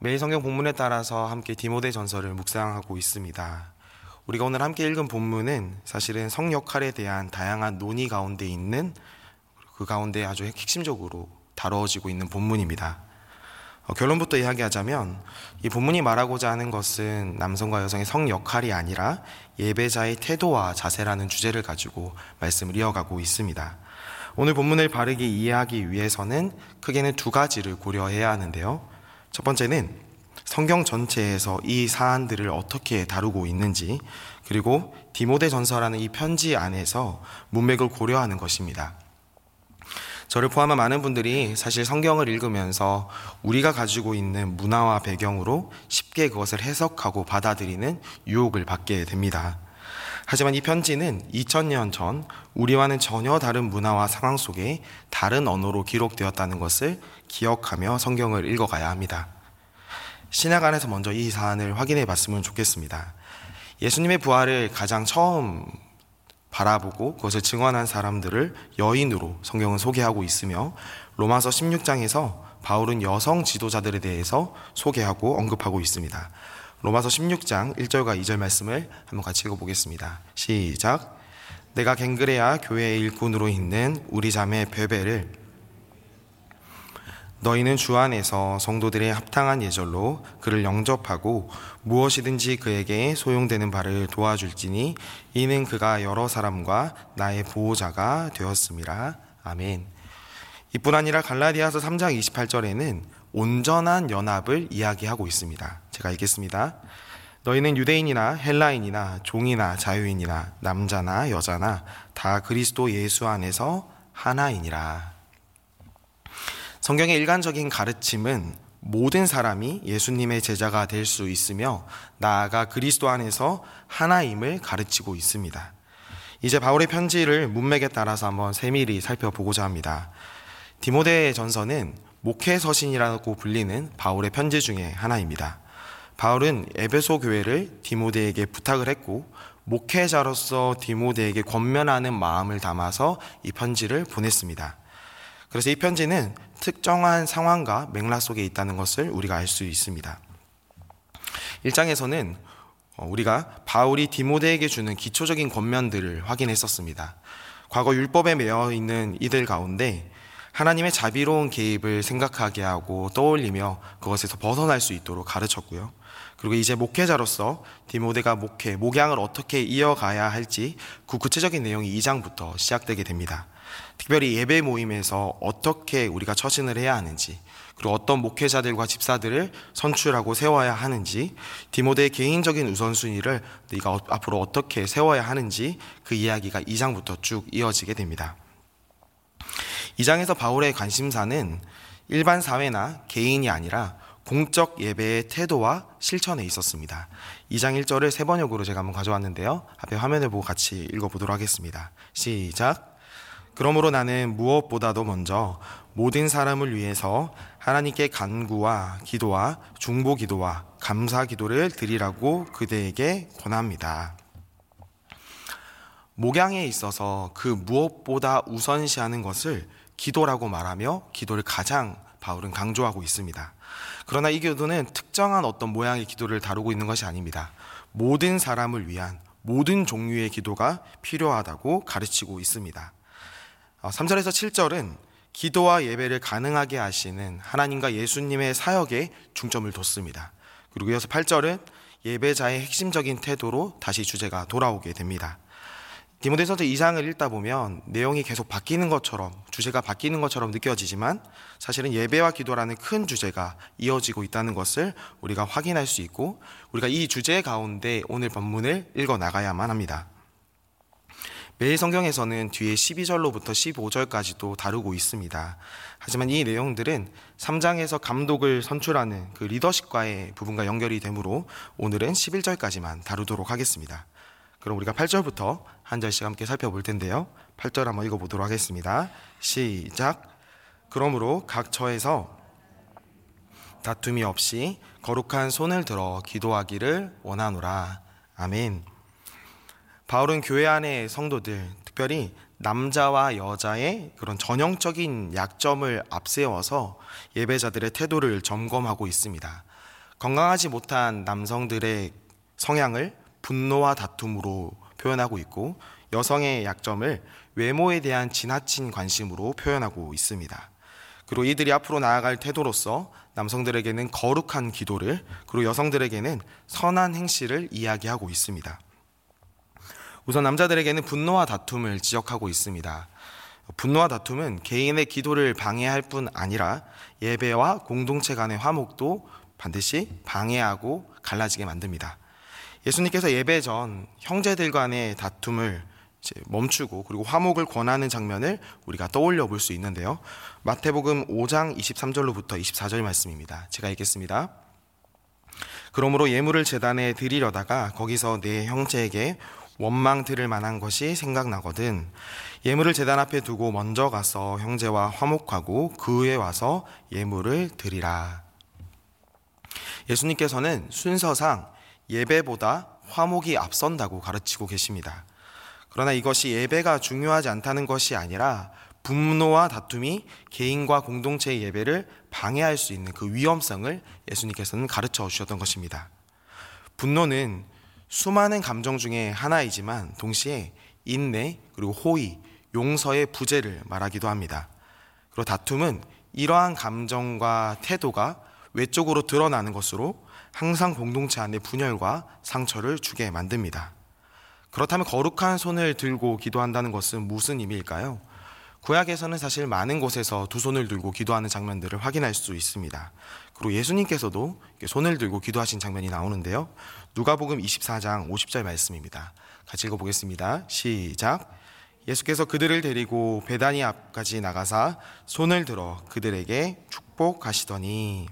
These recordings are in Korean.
매일 성경 본문에 따라서 함께 디모데전서를 묵상하고 있습니다. 우리가 오늘 함께 읽은 본문은 사실은 성 역할에 대한 다양한 논의 가운데 있는 그 가운데 아주 핵심적으로 다뤄지고 있는 본문입니다. 결론부터 이야기하자면 이 본문이 말하고자 하는 것은 남성과 여성의 성 역할이 아니라 예배자의 태도와 자세라는 주제를 가지고 말씀을 이어가고 있습니다. 오늘 본문을 바르게 이해하기 위해서는 크게는 두 가지를 고려해야 하는데요. 첫 번째는 성경 전체에서 이 사안들을 어떻게 다루고 있는지, 그리고 디모데전서라는 이 편지 안에서 문맥을 고려하는 것입니다. 저를 포함한 많은 분들이 사실 성경을 읽으면서 우리가 가지고 있는 문화와 배경으로 쉽게 그것을 해석하고 받아들이는 유혹을 받게 됩니다. 하지만 이 편지는 2000년 전 우리와는 전혀 다른 문화와 상황 속에 다른 언어로 기록되었다는 것을 기억하며 성경을 읽어가야 합니다. 신약 안에서 먼저 이 사안을 확인해 봤으면 좋겠습니다. 예수님의 부활을 가장 처음 바라보고 그것을 증언한 사람들을 여인으로 성경은 소개하고 있으며, 로마서 16장에서 바울은 여성 지도자들에 대해서 소개하고 언급하고 있습니다. 로마서 16장 1절과 2절 말씀을 한번 같이 읽어보겠습니다. 시작. 내가 갱그레아 교회의 일꾼으로 있는 우리 자매 베베를 너희는 주 안에서 성도들의 합당한 예절로 그를 영접하고 무엇이든지 그에게 소용되는 바를 도와줄지니 이는 그가 여러 사람과 나의 보호자가 되었음이라. 아멘. 이뿐 아니라 갈라디아서 3장 28절에는 온전한 연합을 이야기하고 있습니다. 제가 읽겠습니다. 너희는 유대인이나 헬라인이나 종이나 자유인이나 남자나 여자나 다 그리스도 예수 안에서 하나이니라. 성경의 일관적인 가르침은 모든 사람이 예수님의 제자가 될 수 있으며 나아가 그리스도 안에서 하나임을 가르치고 있습니다. 이제 바울의 편지를 문맥에 따라서 한번 세밀히 살펴보고자 합니다. 디모데전서는 목회서신이라고 불리는 바울의 편지 중에 하나입니다. 바울은 에베소 교회를 디모데에게 부탁을 했고 목회자로서 디모데에게 권면하는 마음을 담아서 이 편지를 보냈습니다. 그래서 이 편지는 특정한 상황과 맥락 속에 있다는 것을 우리가 알 수 있습니다. 1장에서는 우리가 바울이 디모데에게 주는 기초적인 권면들을 확인했었습니다. 과거 율법에 매여 있는 이들 가운데 하나님의 자비로운 개입을 생각하게 하고 떠올리며 그것에서 벗어날 수 있도록 가르쳤고요. 그리고 이제 목회자로서 디모데가 목양을 어떻게 이어가야 할지 그 구체적인 내용이 2장부터 시작되게 됩니다. 특별히 예배 모임에서 어떻게 우리가 처신을 해야 하는지, 그리고 어떤 목회자들과 집사들을 선출하고 세워야 하는지, 디모데의 개인적인 우선순위를 네가 앞으로 어떻게 세워야 하는지 그 이야기가 2장부터 쭉 이어지게 됩니다. 2장에서 바울의 관심사는 일반 사회나 개인이 아니라 공적 예배의 태도와 실천에 있었습니다. 2장 1절을 세 번역으로 제가 한번 가져왔는데요. 앞에 화면을 보고 같이 읽어보도록 하겠습니다. 시작. 그러므로 나는 무엇보다도 먼저 모든 사람을 위해서 하나님께 간구와 기도와 중보 기도와 감사 기도를 드리라고 그대에게 권합니다. 목양에 있어서 그 무엇보다 우선시하는 것을 기도라고 말하며 기도를 가장 바울은 강조하고 있습니다. 그러나 이 기도는 특정한 어떤 모양의 기도를 다루고 있는 것이 아닙니다. 모든 사람을 위한 모든 종류의 기도가 필요하다고 가르치고 있습니다. 3절에서 7절은 기도와 예배를 가능하게 하시는 하나님과 예수님의 사역에 중점을 뒀습니다. 그리고 이어서 8절은 예배자의 핵심적인 태도로 다시 주제가 돌아오게 됩니다. 디모데전서 2장을 읽다 보면 내용이 계속 바뀌는 것처럼, 주제가 바뀌는 것처럼 느껴지지만 사실은 예배와 기도라는 큰 주제가 이어지고 있다는 것을 우리가 확인할 수 있고, 우리가 이 주제 가운데 오늘 본문을 읽어 나가야만 합니다. 매일 성경에서는 뒤에 12절로부터 15절까지도 다루고 있습니다. 하지만 이 내용들은 3장에서 감독을 선출하는 그 리더십과의 부분과 연결이 되므로 오늘은 11절까지만 다루도록 하겠습니다. 그럼 우리가 8절부터 한 절씩 함께 살펴볼 텐데요. 8절 한번 읽어보도록 하겠습니다. 시작. 그러므로 각 처에서 다툼이 없이 거룩한 손을 들어 기도하기를 원하노라. 아멘. 바울은 교회 안의 성도들, 특별히 남자와 여자의 그런 전형적인 약점을 앞세워서 예배자들의 태도를 점검하고 있습니다. 건강하지 못한 남성들의 성향을 분노와 다툼으로 표현하고 있고, 여성의 약점을 외모에 대한 지나친 관심으로 표현하고 있습니다. 그리고 이들이 앞으로 나아갈 태도로서 남성들에게는 거룩한 기도를, 그리고 여성들에게는 선한 행실을 이야기하고 있습니다. 우선 남자들에게는 분노와 다툼을 지적하고 있습니다. 분노와 다툼은 개인의 기도를 방해할 뿐 아니라 예배와 공동체 간의 화목도 반드시 방해하고 갈라지게 만듭니다. 예수님께서 예배 전 형제들 간의 다툼을 멈추고 그리고 화목을 권하는 장면을 우리가 떠올려 볼 수 있는데요. 마태복음 5장 23절로부터 24절 말씀입니다. 제가 읽겠습니다. 그러므로 예물을 제단에 드리려다가 거기서 내 형제에게 원망 들을 만한 것이 생각나거든 예물을 제단 앞에 두고 먼저 가서 형제와 화목하고 그 후에 와서 예물을 드리라. 예수님께서는 순서상 예배보다 화목이 앞선다고 가르치고 계십니다. 그러나 이것이 예배가 중요하지 않다는 것이 아니라 분노와 다툼이 개인과 공동체의 예배를 방해할 수 있는 그 위험성을 예수님께서는 가르쳐 주셨던 것입니다. 분노는 수많은 감정 중에 하나이지만 동시에 인내 그리고 호의, 용서의 부재를 말하기도 합니다. 그리고 다툼은 이러한 감정과 태도가 외적으로 드러나는 것으로 항상 공동체 안에 분열과 상처를 주게 만듭니다. 그렇다면 거룩한 손을 들고 기도한다는 것은 무슨 의미일까요? 구약에서는 사실 많은 곳에서 두 손을 들고 기도하는 장면들을 확인할 수 있습니다. 그리고 예수님께서도 손을 들고 기도하신 장면이 나오는데요. 누가복음 24장 50절 말씀입니다. 같이 읽어보겠습니다. 시작. 예수께서 그들을 데리고 베다니 앞까지 나가사 손을 들어 그들에게 축복하시더니,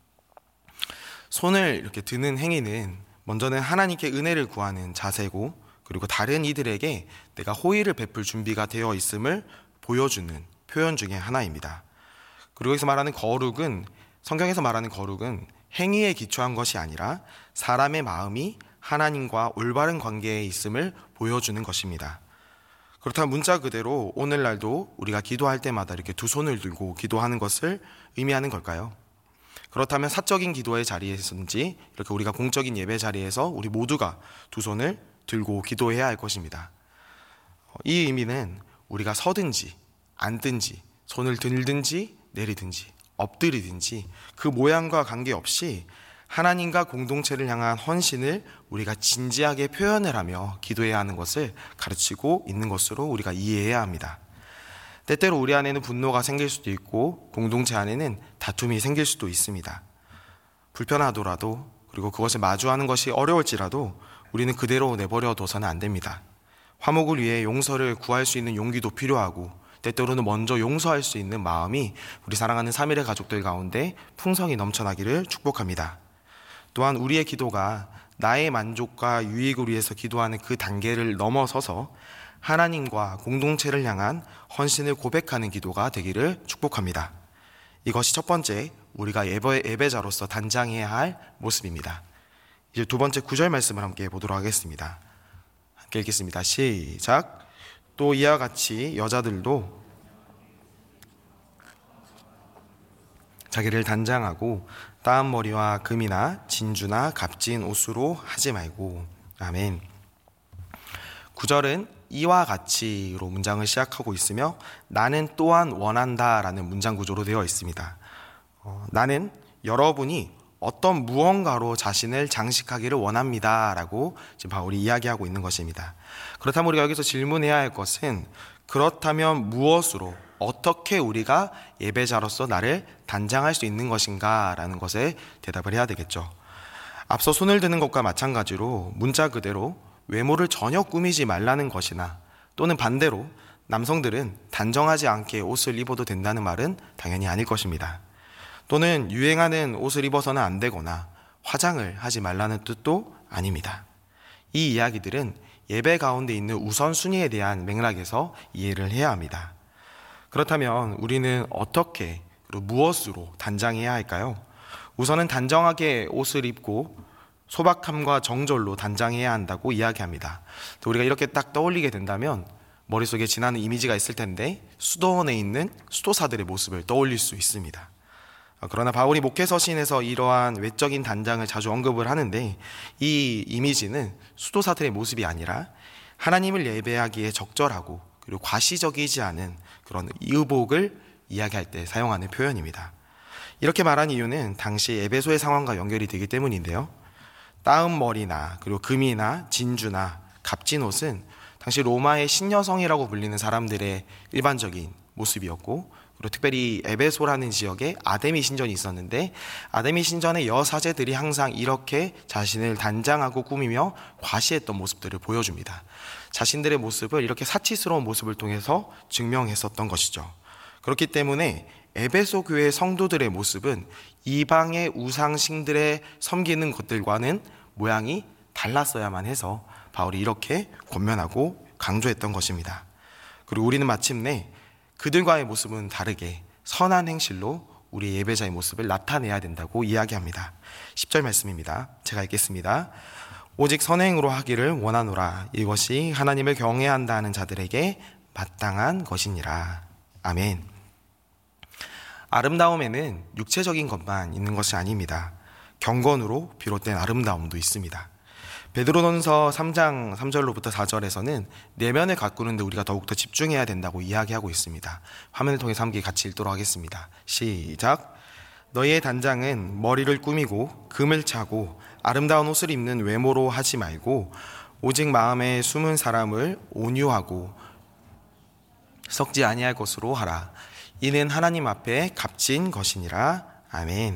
손을 이렇게 드는 행위는 먼저는 하나님께 은혜를 구하는 자세고, 그리고 다른 이들에게 내가 호의를 베풀 준비가 되어 있음을 보여주는 표현 중에 하나입니다. 그리고 여기서 말하는 거룩은, 성경에서 말하는 거룩은 행위에 기초한 것이 아니라 사람의 마음이 하나님과 올바른 관계에 있음을 보여주는 것입니다. 그렇다면 문자 그대로 오늘날도 우리가 기도할 때마다 이렇게 두 손을 들고 기도하는 것을 의미하는 걸까요? 그렇다면 사적인 기도의 자리에서든지 이렇게 우리가 공적인 예배 자리에서 우리 모두가 두 손을 들고 기도해야 할 것입니다. 이 의미는 우리가 서든지 앉든지 손을 들든지 내리든지 엎드리든지 그 모양과 관계없이 하나님과 공동체를 향한 헌신을 우리가 진지하게 표현을 하며 기도해야 하는 것을 가르치고 있는 것으로 우리가 이해해야 합니다. 때때로 우리 안에는 분노가 생길 수도 있고 공동체 안에는 다툼이 생길 수도 있습니다. 불편하더라도, 그리고 그것을 마주하는 것이 어려울지라도 우리는 그대로 내버려 둬서는 안 됩니다. 화목을 위해 용서를 구할 수 있는 용기도 필요하고, 때때로는 먼저 용서할 수 있는 마음이 우리 사랑하는 3일의 가족들 가운데 풍성히 넘쳐나기를 축복합니다. 또한 우리의 기도가 나의 만족과 유익을 위해서 기도하는 그 단계를 넘어서서 하나님과 공동체를 향한 헌신을 고백하는 기도가 되기를 축복합니다. 이것이 첫 번째, 우리가 예배자로서 단장해야 할 모습입니다. 이제 두 번째 9절 말씀을 함께 보도록 하겠습니다. 함께 읽겠습니다. 시작. 또 이와 같이 여자들도 자기를 단장하고 따은 머리와 금이나 진주나 값진 옷으로 하지 말고. 아멘. 9절은 이와 같이로 문장을 시작하고 있으며 나는 또한 원한다라는 문장 구조로 되어 있습니다. 나는 여러분이 어떤 무언가로 자신을 장식하기를 원합니다 라고 지금 바울이 이야기하고 있는 것입니다. 그렇다면 우리가 여기서 질문해야 할 것은, 그렇다면 무엇으로, 어떻게 우리가 예배자로서 나를 단장할 수 있는 것인가 라는 것에 대답을 해야 되겠죠. 앞서 손을 드는 것과 마찬가지로 문자 그대로 외모를 전혀 꾸미지 말라는 것이나, 또는 반대로 남성들은 단정하지 않게 옷을 입어도 된다는 말은 당연히 아닐 것입니다. 또는 유행하는 옷을 입어서는 안 되거나 화장을 하지 말라는 뜻도 아닙니다. 이 이야기들은 예배 가운데 있는 우선순위에 대한 맥락에서 이해를 해야 합니다. 그렇다면 우리는 어떻게, 그리고 무엇으로 단장해야 할까요? 우선은 단정하게 옷을 입고 소박함과 정절로 단장해야 한다고 이야기합니다. 또 우리가 이렇게 딱 떠올리게 된다면 머릿속에 지나는 이미지가 있을 텐데, 수도원에 있는 수도사들의 모습을 떠올릴 수 있습니다. 그러나 바울이 목회 서신에서 이러한 외적인 단장을 자주 언급을 하는데, 이 이미지는 수도사들의 모습이 아니라 하나님을 예배하기에 적절하고 그리고 과시적이지 않은 그런 의복을 이야기할 때 사용하는 표현입니다. 이렇게 말한 이유는 당시 에베소의 상황과 연결이 되기 때문인데요. 따은 머리나 그리고 금이나 진주나 값진 옷은 당시 로마의 신여성이라고 불리는 사람들의 일반적인 모습이었고, 그리고 특별히 에베소라는 지역에 아데미 신전이 있었는데, 아데미 신전의 여사제들이 항상 이렇게 자신을 단장하고 꾸미며 과시했던 모습들을 보여줍니다. 자신들의 모습을 이렇게 사치스러운 모습을 통해서 증명했었던 것이죠. 그렇기 때문에 에베소 교회 성도들의 모습은 이방의 우상신들의 섬기는 것들과는 모양이 달랐어야만 해서 바울이 이렇게 권면하고 강조했던 것입니다. 그리고 우리는 마침내 그들과의 모습은 다르게 선한 행실로 우리 예배자의 모습을 나타내야 된다고 이야기합니다. 10절 말씀입니다. 제가 읽겠습니다. 오직 선행으로 하기를 원하노라. 이것이 하나님을 경외한다는 자들에게 마땅한 것이니라. 아멘. 아름다움에는 육체적인 것만 있는 것이 아닙니다. 경건으로 비롯된 아름다움도 있습니다. 베드로전서 3장 3절로부터 4절에서는 내면을 가꾸는데 우리가 더욱더 집중해야 된다고 이야기하고 있습니다. 화면을 통해서 함께 같이 읽도록 하겠습니다. 시작. 너희의 단장은 머리를 꾸미고 금을 차고 아름다운 옷을 입는 외모로 하지 말고 오직 마음에 숨은 사람을 온유하고 썩지 아니할 것으로 하라. 이는 하나님 앞에 값진 것이니라. 아멘.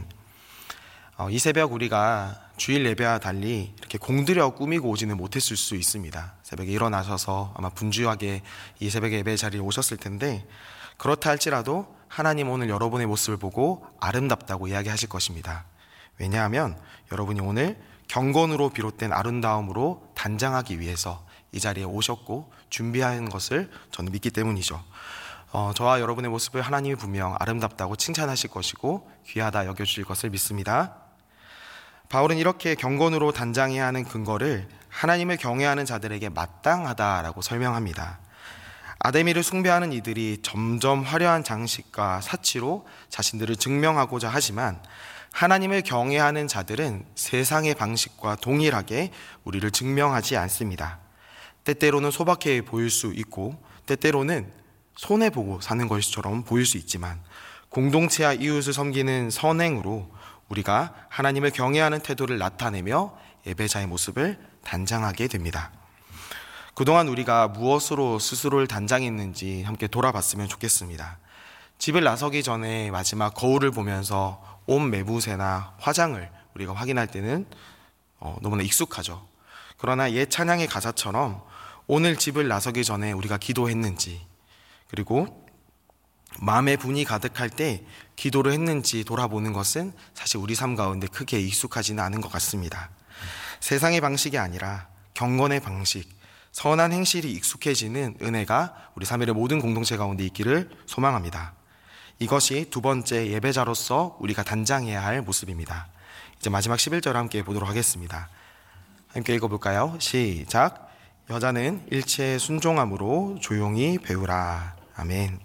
이 새벽 우리가 주일 예배와 달리 이렇게 공들여 꾸미고 오지는 못했을 수 있습니다. 새벽에 일어나셔서 아마 분주하게 이 새벽에 예배 자리에 오셨을 텐데, 그렇다 할지라도 하나님 오늘 여러분의 모습을 보고 아름답다고 이야기하실 것입니다. 왜냐하면 여러분이 오늘 경건으로 비롯된 아름다움으로 단장하기 위해서 이 자리에 오셨고 준비한 것을 저는 믿기 때문이죠. 저와 여러분의 모습을 하나님이 분명 아름답다고 칭찬하실 것이고 귀하다 여겨주실 것을 믿습니다. 바울은 이렇게 경건으로 단장해야 하는 근거를 하나님을 경외하는 자들에게 마땅하다라고 설명합니다. 아데미를 숭배하는 이들이 점점 화려한 장식과 사치로 자신들을 증명하고자 하지만, 하나님을 경외하는 자들은 세상의 방식과 동일하게 우리를 증명하지 않습니다. 때때로는 소박해 보일 수 있고 때때로는 손해보고 사는 것처럼 보일 수 있지만, 공동체와 이웃을 섬기는 선행으로 우리가 하나님을 경외하는 태도를 나타내며 예배자의 모습을 단장하게 됩니다. 그동안 우리가 무엇으로 스스로를 단장했는지 함께 돌아봤으면 좋겠습니다. 집을 나서기 전에 마지막 거울을 보면서 옷 매부새나 화장을 우리가 확인할 때는 너무나 익숙하죠. 그러나 옛 찬양의 가사처럼 오늘 집을 나서기 전에 우리가 기도했는지, 그리고 마음의 분이 가득할 때 기도를 했는지 돌아보는 것은 사실 우리 삶 가운데 크게 익숙하지는 않은 것 같습니다. 세상의 방식이 아니라 경건의 방식, 선한 행실이 익숙해지는 은혜가 우리 3일의 모든 공동체 가운데 있기를 소망합니다. 이것이 두 번째 예배자로서 우리가 단장해야 할 모습입니다. 이제 마지막 11절 함께 보도록 하겠습니다. 함께 읽어볼까요? 시작. 여자는 일체의 순종함으로 조용히 배우라. 아멘.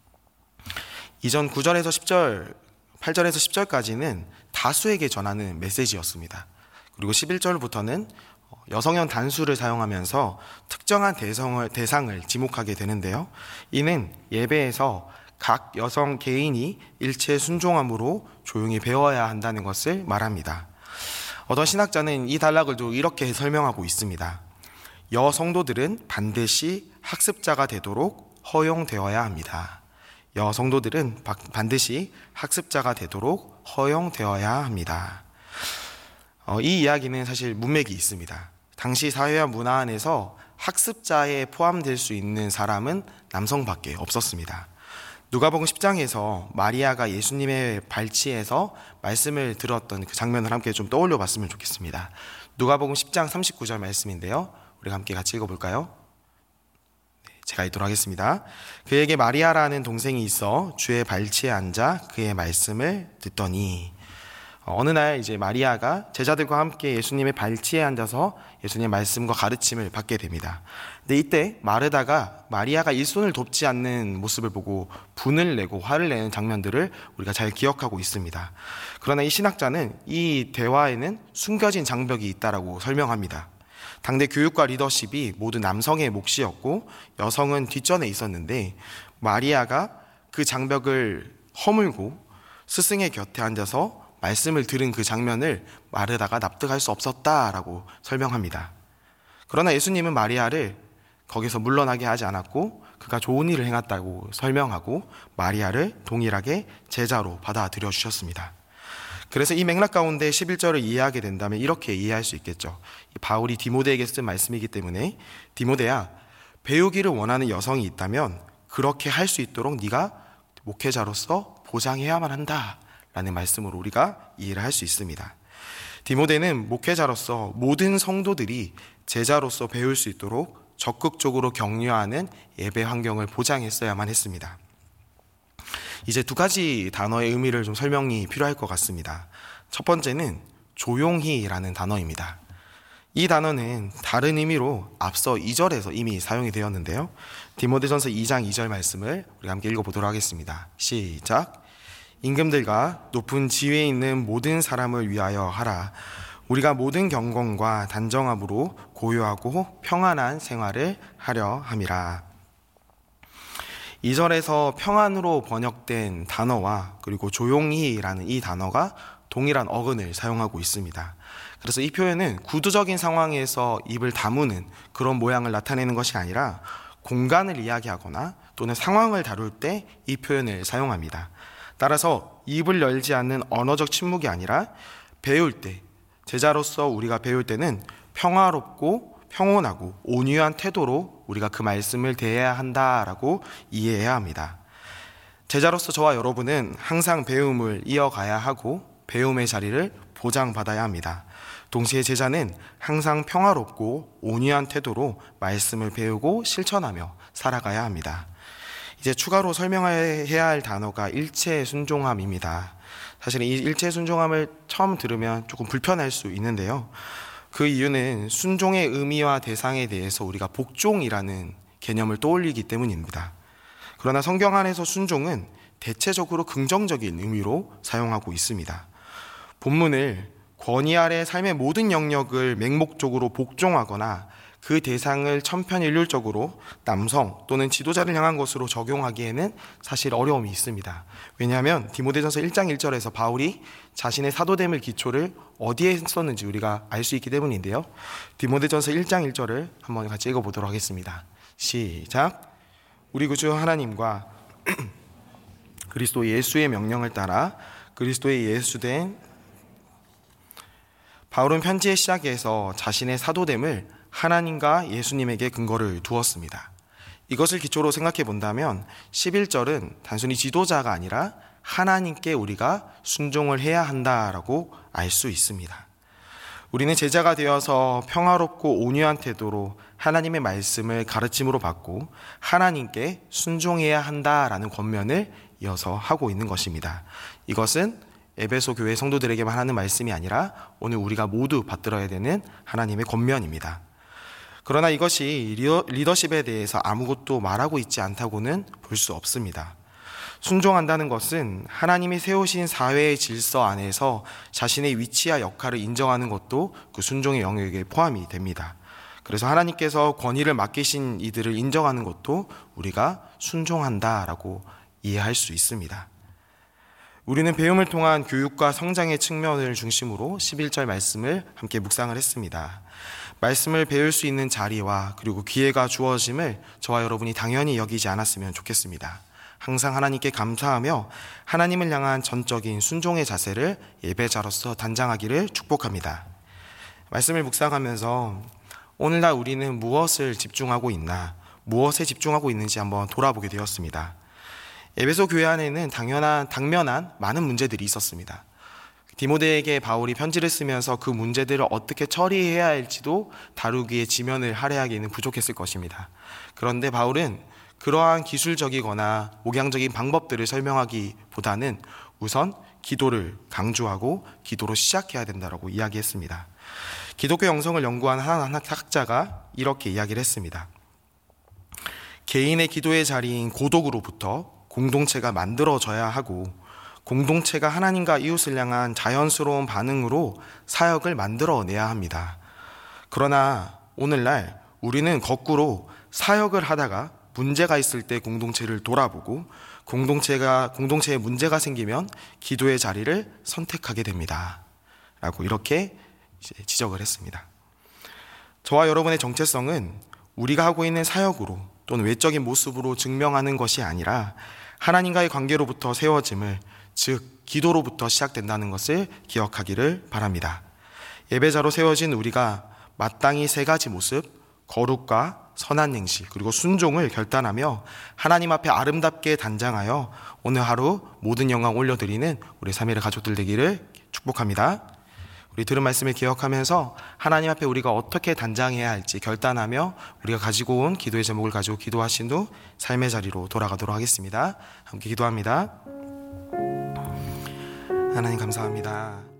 이전 9절에서 10절, 8절에서 10절까지는 다수에게 전하는 메시지였습니다. 그리고 11절부터는 여성형 단수를 사용하면서 특정한 대상을 지목하게 되는데요. 이는 예배에서 각 여성 개인이 일체 순종함으로 조용히 배워야 한다는 것을 말합니다. 어떤 신학자는 이 단락을 또 이렇게 설명하고 있습니다. 여성도들은 반드시 학습자가 되도록 허용되어야 합니다. 여성도들은 반드시 학습자가 되도록 허용되어야 합니다. 이 이야기는 사실 문맥이 있습니다. 당시 사회와 문화 안에서 학습자에 포함될 수 있는 사람은 남성밖에 없었습니다. 누가복음 10장에서 마리아가 예수님의 발치에서 말씀을 들었던 그 장면을 함께 좀 떠올려 봤으면 좋겠습니다. 누가복음 10장 39절 말씀인데요. 우리가 함께 같이 읽어볼까요? 제가 읽도록 하겠습니다. 그에게 마리아라는 동생이 있어 주의 발치에 앉아 그의 말씀을 듣더니, 어느 날 이제 마리아가 제자들과 함께 예수님의 발치에 앉아서 예수님의 말씀과 가르침을 받게 됩니다. 근데 이때 마르다가 마리아가 일손을 돕지 않는 모습을 보고 분을 내고 화를 내는 장면들을 우리가 잘 기억하고 있습니다. 그러나 이 신학자는 이 대화에는 숨겨진 장벽이 있다라고 설명합니다. 당대 교육과 리더십이 모두 남성의 몫이었고 여성은 뒷전에 있었는데 마리아가 그 장벽을 허물고 스승의 곁에 앉아서 말씀을 들은 그 장면을 마르다가 납득할 수 없었다라고 설명합니다. 그러나 예수님은 마리아를 거기서 물러나게 하지 않았고 그가 좋은 일을 행했다고 설명하고 마리아를 동일하게 제자로 받아들여 주셨습니다. 그래서 이 맥락 가운데 11절을 이해하게 된다면 이렇게 이해할 수 있겠죠. 바울이 디모데에게 쓴 말씀이기 때문에 디모데야, 배우기를 원하는 여성이 있다면 그렇게 할 수 있도록 네가 목회자로서 보장해야만 한다 라는 말씀으로 우리가 이해를 할 수 있습니다. 디모데는 목회자로서 모든 성도들이 제자로서 배울 수 있도록 적극적으로 격려하는 예배 환경을 보장했어야만 했습니다. 이제 두 가지 단어의 의미를 좀 설명이 필요할 것 같습니다. 첫 번째는 조용히라는 단어입니다. 이 단어는 다른 의미로 앞서 2절에서 이미 사용이 되었는데요. 디모데전서 2장 2절 말씀을 우리가 함께 읽어보도록 하겠습니다. 시작. 임금들과 높은 지위에 있는 모든 사람을 위하여 하라. 우리가 모든 경건과 단정함으로 고요하고 평안한 생활을 하려 함이라. 2절에서 평안으로 번역된 단어와 그리고 조용히라는 이 단어가 동일한 어근을 사용하고 있습니다. 그래서 이 표현은 구두적인 상황에서 입을 다무는 그런 모양을 나타내는 것이 아니라 공간을 이야기하거나 또는 상황을 다룰 때 이 표현을 사용합니다. 따라서 입을 열지 않는 언어적 침묵이 아니라 배울 때, 제자로서 우리가 배울 때는 평화롭고 평온하고 온유한 태도로 우리가 그 말씀을 대해야 한다라고 이해해야 합니다. 제자로서 저와 여러분은 항상 배움을 이어가야 하고 배움의 자리를 보장받아야 합니다. 동시에 제자는 항상 평화롭고 온유한 태도로 말씀을 배우고 실천하며 살아가야 합니다. 이제 추가로 설명해야 할 단어가 일체 순종함입니다. 사실 이 일체 순종함을 처음 들으면 조금 불편할 수 있는데요. 그 이유는 순종의 의미와 대상에 대해서 우리가 복종이라는 개념을 떠올리기 때문입니다. 그러나 성경 안에서 순종은 대체적으로 긍정적인 의미로 사용하고 있습니다. 본문을 권위 아래 삶의 모든 영역을 맹목적으로 복종하거나 그 대상을 천편일률적으로 남성 또는 지도자를 향한 것으로 적용하기에는 사실 어려움이 있습니다. 왜냐하면 디모데전서 1장 1절에서 바울이 자신의 사도됨을 기초를 어디에 썼는지 우리가 알 수 있기 때문인데요. 디모데전서 1장 1절을 한번 같이 읽어보도록 하겠습니다. 시작. 우리 구주 하나님과 그리스도 예수의 명령을 따라 그리스도의 예수된 바울은 편지의 시작에서 자신의 사도됨을 하나님과 예수님에게 근거를 두었습니다. 이것을 기초로 생각해 본다면 11절은 단순히 지도자가 아니라 하나님께 우리가 순종을 해야 한다라고 알 수 있습니다. 우리는 제자가 되어서 평화롭고 온유한 태도로 하나님의 말씀을 가르침으로 받고 하나님께 순종해야 한다라는 권면을 이어서 하고 있는 것입니다. 이것은 에베소 교회 성도들에게만 하는 말씀이 아니라 오늘 우리가 모두 받들어야 되는 하나님의 권면입니다. 그러나 이것이 리더십에 대해서 아무것도 말하고 있지 않다고는 볼 수 없습니다. 순종한다는 것은 하나님이 세우신 사회의 질서 안에서 자신의 위치와 역할을 인정하는 것도 그 순종의 영역에 포함이 됩니다. 그래서 하나님께서 권위를 맡기신 이들을 인정하는 것도 우리가 순종한다라고 이해할 수 있습니다. 우리는 배움을 통한 교육과 성장의 측면을 중심으로 11절 말씀을 함께 묵상을 했습니다. 말씀을 배울 수 있는 자리와 그리고 기회가 주어짐을 저와 여러분이 당연히 여기지 않았으면 좋겠습니다. 항상 하나님께 감사하며 하나님을 향한 전적인 순종의 자세를 예배자로서 단장하기를 축복합니다. 말씀을 묵상하면서 오늘날 우리는 무엇을 집중하고 있나, 무엇에 집중하고 있는지 한번 돌아보게 되었습니다. 에베소 교회 안에는 당면한 많은 문제들이 있었습니다. 디모데에게 바울이 편지를 쓰면서 그 문제들을 어떻게 처리해야 할지도 다루기에 지면을 할애하기에는 부족했을 것입니다. 그런데 바울은 그러한 기술적이거나 목양적인 방법들을 설명하기보다는 우선 기도를 강조하고 기도로 시작해야 된다고 이야기했습니다. 기독교 영성을 연구한 한 학자가 이렇게 이야기를 했습니다. 개인의 기도의 자리인 고독으로부터 공동체가 만들어져야 하고, 공동체가 하나님과 이웃을 향한 자연스러운 반응으로 사역을 만들어내야 합니다. 그러나 오늘날 우리는 거꾸로 사역을 하다가 문제가 있을 때 공동체를 돌아보고, 공동체에 문제가 생기면 기도의 자리를 선택하게 됩니다. 라고 이렇게 지적을 했습니다. 저와 여러분의 정체성은 우리가 하고 있는 사역으로 또는 외적인 모습으로 증명하는 것이 아니라 하나님과의 관계로부터 세워짐을, 즉 기도로부터 시작된다는 것을 기억하기를 바랍니다. 예배자로 세워진 우리가 마땅히 세 가지 모습, 거룩과 선한 행실 그리고 순종을 결단하며 하나님 앞에 아름답게 단장하여 오늘 하루 모든 영광 올려드리는 우리 삼일의 가족들 되기를 축복합니다. 우리 들은 말씀을 기억하면서 하나님 앞에 우리가 어떻게 단장해야 할지 결단하며 우리가 가지고 온 기도의 제목을 가지고 기도하신 후 삶의 자리로 돌아가도록 하겠습니다. 함께 기도합니다. 하나님 감사합니다.